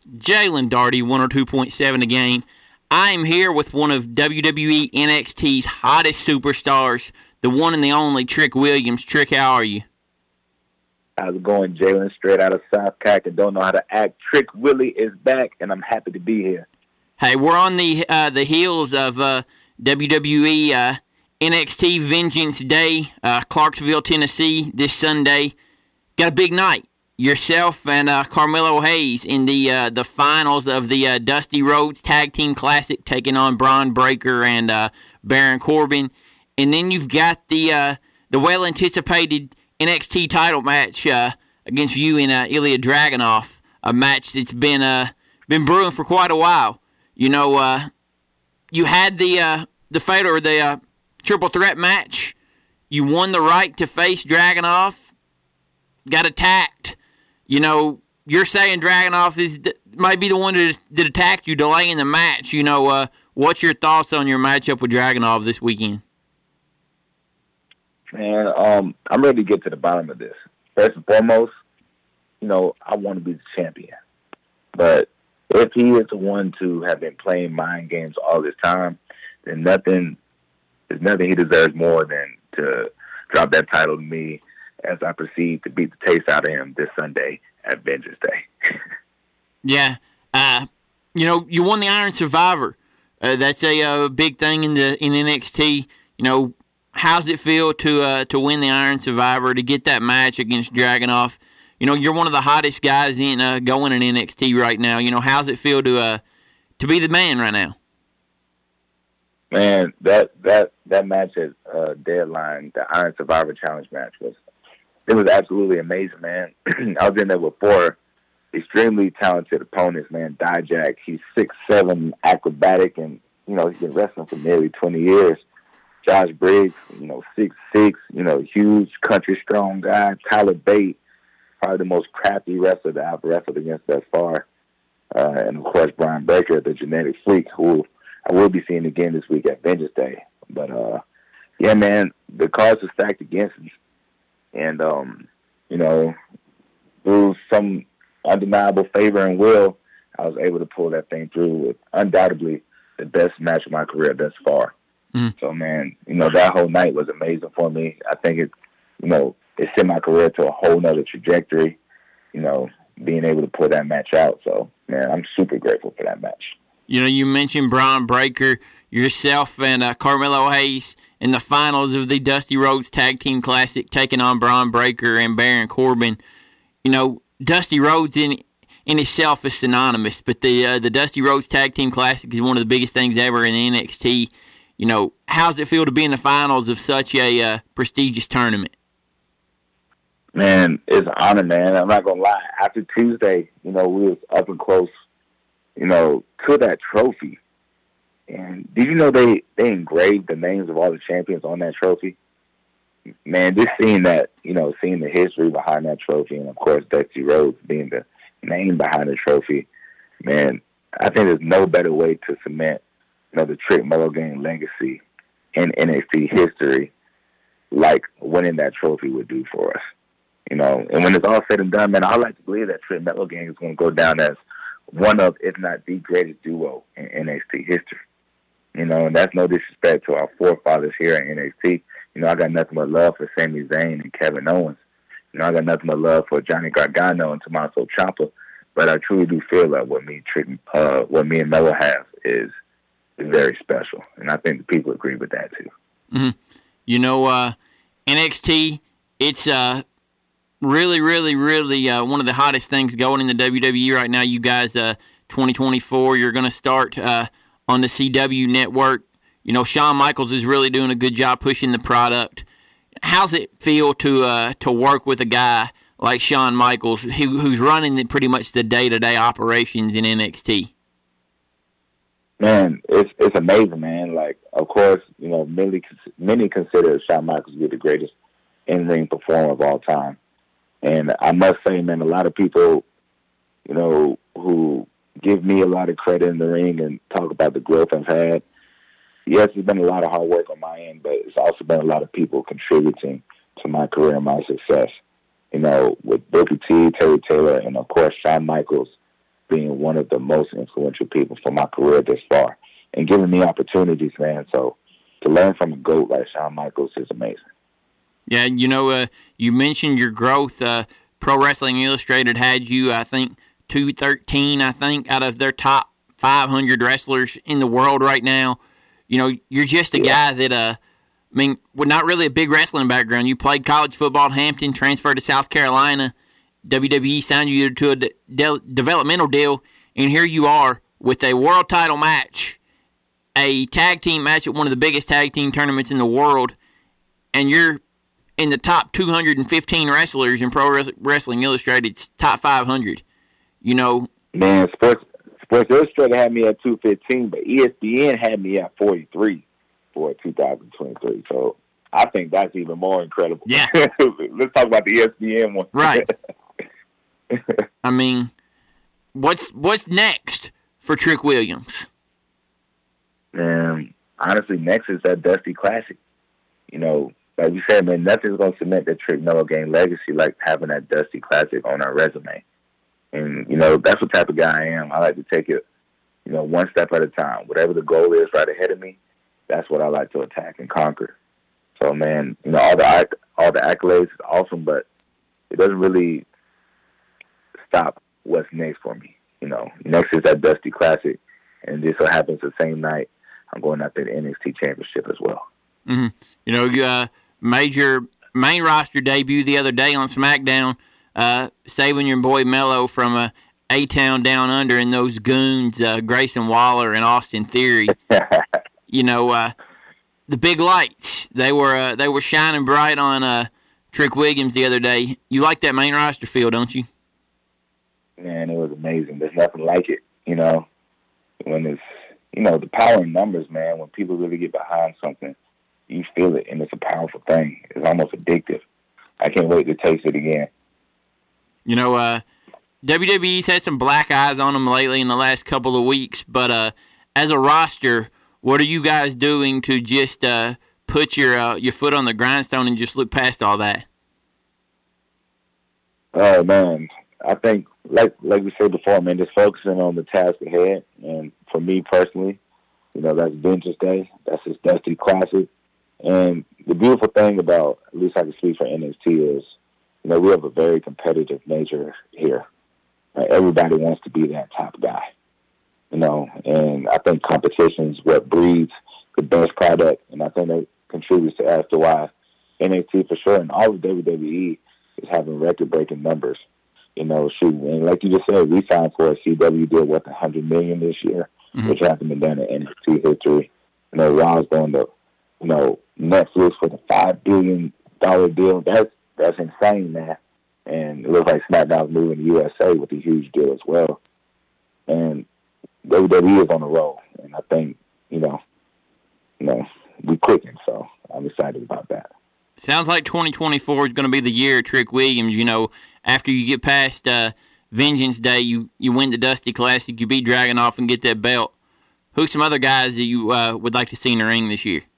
Jalen Darty, 102.7 a game. I am here with one of WWE NXT's hottest superstars, the one and the only Trick Williams. Trick, how are you? How's it going, Jalen? Straight out of South Cac and don't know how to act. Trick Willie is back, and I'm happy to be here. Hey, we're on the heels of WWE NXT Vengeance Day, Clarksville, Tennessee, this Sunday. Got a big night. Yourself and Carmelo Hayes in the finals of the Dusty Rhodes Tag Team Classic, taking on Bron Breakker and Baron Corbin, and then you've got the well anticipated NXT title match against you and Ilya Dragunov, a match that's been brewing for quite a while. You know, you had the fatal or the triple threat match. You won the right to face Dragunov. Got attacked. You know, you're saying Dragunov might be the one that attacked you, delaying the match. You know, what's your thoughts on your matchup with Dragunov this weekend? Man, I'm ready to get to the bottom of this. First and foremost, you know, I want to be the champion. But if he is the one to have been playing mind games all this time, then there's nothing he deserves more than to drop that title to me as I proceed to beat the taste out of him this Sunday at Vengeance Day. Yeah. You know, you won the Iron Survivor. That's a big thing in NXT. You know, how's it feel to win the Iron Survivor, to get that match against Dragunov? You know, you're one of the hottest guys in going in NXT right now. You know, how's it feel to be the man right now? Man, that match at Deadline, the Iron Survivor Challenge match, it was absolutely amazing, man. I was in there with four extremely talented opponents, man. Dijak, he's 6'7", acrobatic, and, you know, he's been wrestling for nearly 20 years. Josh Briggs, you know, 6'6", you know, huge country strong guy. Tyler Bate, probably the most crafty wrestler that I've wrestled against thus far. And, of course, Bron Breakker, the genetic freak, who I will be seeing again this week at Vengeance Day. But, yeah, man, the cards are stacked against me. And, you know, through some undeniable favor and will, I was able to pull that thing through with undoubtedly the best match of my career thus far. So, man, you know, that whole night was amazing for me. I think it sent my career to a whole nother trajectory, you know, being able to pull that match out. So, man, I'm super grateful for that match. You know, you mentioned Bron Breakker, yourself and Carmelo Hayes in the finals of the Dusty Rhodes Tag Team Classic, taking on Bron Breakker and Baron Corbin. You know, Dusty Rhodes in itself is synonymous, but the Dusty Rhodes Tag Team Classic is one of the biggest things ever in NXT. You know, how's it feel to be in the finals of such a prestigious tournament? Man, it's an honor, man. I'm not going to lie. After Tuesday, you know, we was up and close, you know, to that trophy. And did you know they engraved the names of all the champions on that trophy? Man, just seeing that, you know, seeing the history behind that trophy, and, of course, Dusty Rhodes being the name behind the trophy, man, I think there's no better way to cement, you know, the Trick Mello Gang legacy in NXT history like winning that trophy would do for us. You know, and when it's all said and done, man, I like to believe that Trick Mello Gang is going to go down as one of, if not the greatest duo in NXT history. You know, and that's no disrespect to our forefathers here in NXT. You know, I got nothing but love for Sami Zayn and Kevin Owens. You know, I got nothing but love for Johnny Gargano and Tommaso Ciampa. But I truly do feel that what me and Mello have is very special. And I think the people agree with that, too. Mm-hmm. You know, NXT, it's really, really, really one of the hottest things going in the WWE right now. You guys, 2024, you're going to start on the CW network. You know, Shawn Michaels is really doing a good job pushing the product. How's it feel to work with a guy like Shawn Michaels, who's running pretty much the day-to-day operations in NXT? Man, it's amazing, man. Like, of course, you know, many consider Shawn Michaels to be the greatest in-ring performer of all time. And I must say, man, a lot of people, you know, who give me a lot of credit in the ring and talk about the growth I've had. Yes, it's been a lot of hard work on my end, but it's also been a lot of people contributing to my career and my success. You know, with Booker T, Terry Taylor, and of course Shawn Michaels being one of the most influential people for my career this far and giving me opportunities, man. So to learn from a GOAT like Shawn Michaels is amazing. Yeah, you mentioned your growth. Pro Wrestling Illustrated had you, I think, 213, out of their top 500 wrestlers in the world right now. You're just a guy that, with not really a big wrestling background. You played college football at Hampton, transferred to South Carolina. WWE signed you to a developmental deal, and here you are with a world title match, a tag team match at one of the biggest tag team tournaments in the world, and you're in the top 215 wrestlers in Pro Wrestling Illustrated's top 500. Man, Sports Illustrated had me at 215, but ESPN had me at 43 for 2023. So I think that's even more incredible. Yeah. Let's talk about the ESPN one. Right. What's next for Trick Williams? Honestly, next is that Dusty Classic. Like you said, man, nothing's going to cement the Trick Mellow Game legacy like having that Dusty Classic on our resume. And, that's what type of guy I am. I like to take it, one step at a time. Whatever the goal is right ahead of me, that's what I like to attack and conquer. So, man, all the accolades is awesome, but it doesn't really stop what's next for me. Next is that Dusty Classic, and this so happens the same night I'm going after the NXT Championship as well. Mm-hmm. You made your main roster debut the other day on SmackDown, saving your boy Mello from A-Town Down Under and those goons, Grayson Waller and Austin Theory. The big lights, they were shining bright on Trick Williams the other day. You like that main roster feel, don't you? Man, it was amazing. There's nothing like it, when it's, the power in numbers, man. When people really get behind something, you feel it, and it's a powerful thing. It's almost addictive. I can't wait to taste it again. WWE's had some black eyes on them lately in the last couple of weeks, but as a roster, what are you guys doing to just put your foot on the grindstone and just look past all that? Oh, man. I think, like we said before, man, just focusing on the task ahead. And for me personally, that's Vengeance Day. That's this Dusty Classic. And the beautiful thing about, at least I can speak for NXT, is, we have a very competitive nature here. Everybody wants to be that top guy, and I think competition is what breeds the best product, and I think that contributes as to why NXT for sure and all of WWE is having record-breaking numbers. And like you just said, we signed for a CW deal worth $100 million this year, which hasn't been done in NXT history. Raw's going to, Netflix for the $5 billion deal. That's insane, man. And it looks like SmackDown's moving to USA with a huge deal as well. And WWE is on the roll, and I think, we clicking. So I'm excited about that. Sounds like 2024 is going to be the year of Trick Williams. After you get past Vengeance Day, you win the Dusty Classic, you beat Dragunov and get that belt. Who's some other guys that you would like to see in the ring this year?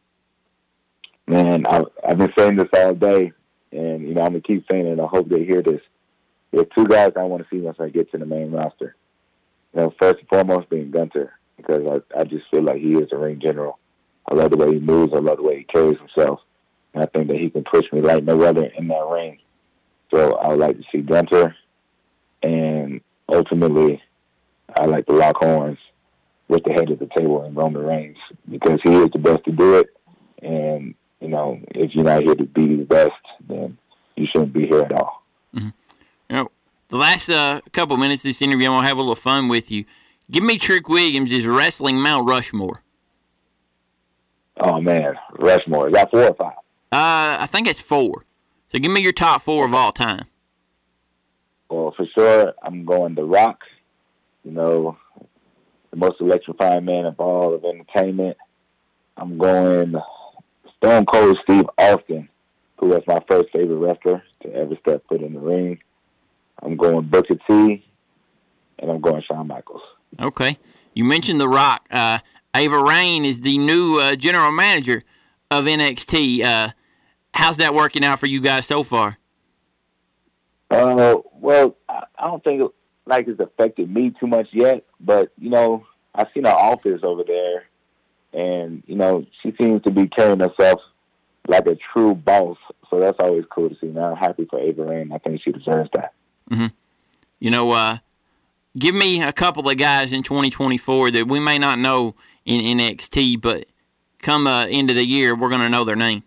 Man, I've been saying this all day, and, I'm going to keep saying it, and I hope they hear this. There's two guys I want to see once I get to the main roster. First and foremost being Gunther, because I just feel like he is a ring general. I love the way he moves. I love the way he carries himself. And I think that he can push me like no other in that ring. So I would like to see Gunther. And ultimately, I like to lock horns with the head of the table in Roman Reigns, because he is the best to do it. And, if you're not here to be the best, then you shouldn't be here at all. Mm-hmm. The last couple minutes of this interview, I'm going to have a little fun with you. Give me Trick Williams' wrestling Mount Rushmore. Oh, man. Rushmore. Is that 4 or 5? I think it's 4. So give me your top 4 of all time. Well, for sure, I'm going The Rock. The most electrifying man of all of entertainment. I'm going Stone Cold Steve Austin, who was my first favorite wrestler to ever step foot in the ring. I'm going Booker T, and I'm going Shawn Michaels. Okay. You mentioned The Rock. Ava Raine is the new general manager of NXT. How's that working out for you guys so far? Well, I don't think like it's affected me too much yet, but, you know, I've seen her office over there, and, you know, she seems to be carrying herself like a true boss. So that's always cool to see. Now, I'm happy for Ava Raine. I think she deserves that. Mm-hmm. You know, give me a couple of guys in 2024 that we may not know in NXT, but come end of the year, we're going to know their name.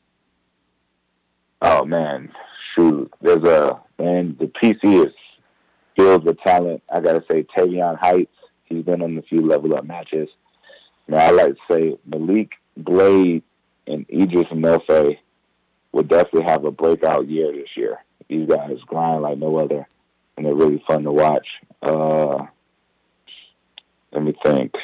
Oh, man. Shoot. The PC is filled with talent. I got to say, Tavion Heights. He's been on a few level up matches. Now, I like to say Malik Blade and Idris Melfe will definitely have a breakout year this year. These guys grind like no other, and they're really fun to watch. Let me think.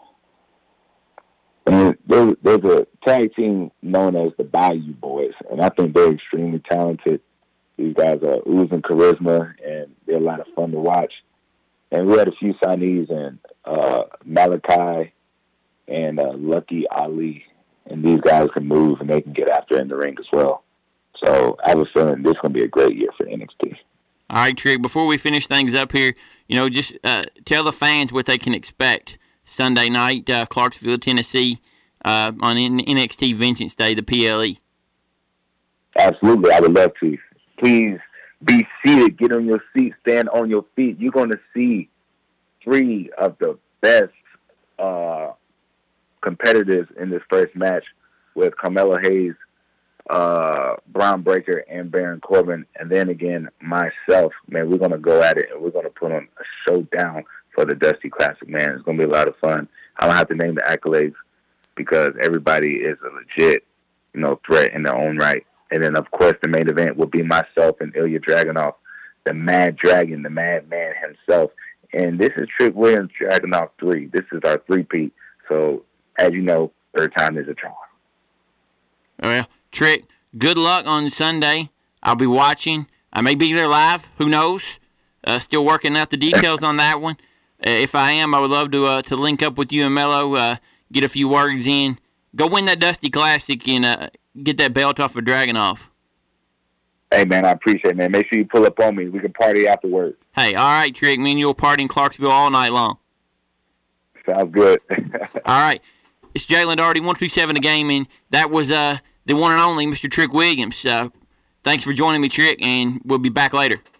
And there's a tag team known as the Bayou Boys, and I think they're extremely talented. These guys are oozing charisma, and they're a lot of fun to watch. And we had a few signees in Malachi and Lucky Ali, and these guys can move and they can get after in the ring as well. So I have a feeling this is going to be a great year for NXT. All right, Trick, before we finish things up here, you know, just tell the fans what they can expect Sunday night, Clarksville, Tennessee, on NXT Vengeance Day, the PLE. Absolutely, I would love to. Please be seated, get on your seat, stand on your feet. You're going to see three of the best competitors in this first match with Carmelo Hayes, Braun Breaker, and Baron Corbin. And then again, myself, man, we're going to go at it, and we're going to put on a showdown for the Dusty Classic, man. It's going to be a lot of fun. I don't have to name the accolades because everybody is a legit, you know, threat in their own right. And then, of course, the main event will be myself and Ilya Dragunov, the Mad Dragon, the Madman himself. And this is Trick Williams Dragunov 3. This is our three-peat. So, as you know, third time is a charm. Well, Trick, good luck on Sunday. I'll be watching. I may be there live. Who knows? Still working out the details on that one. If I am, I would love to link up with you and Mello, get a few words in. Go win that Dusty Classic and get that belt off of Dragunov. Hey, man, I appreciate it, man. Make sure you pull up on me. We can party afterwards. Hey, all right, Trick. Me and you will party in Clarksville all night long. Sounds good. All right. It's Jalen Doherty, 127 The Game, and that was the one and only Mr. Trick Williams. Thanks for joining me, Trick, and we'll be back later.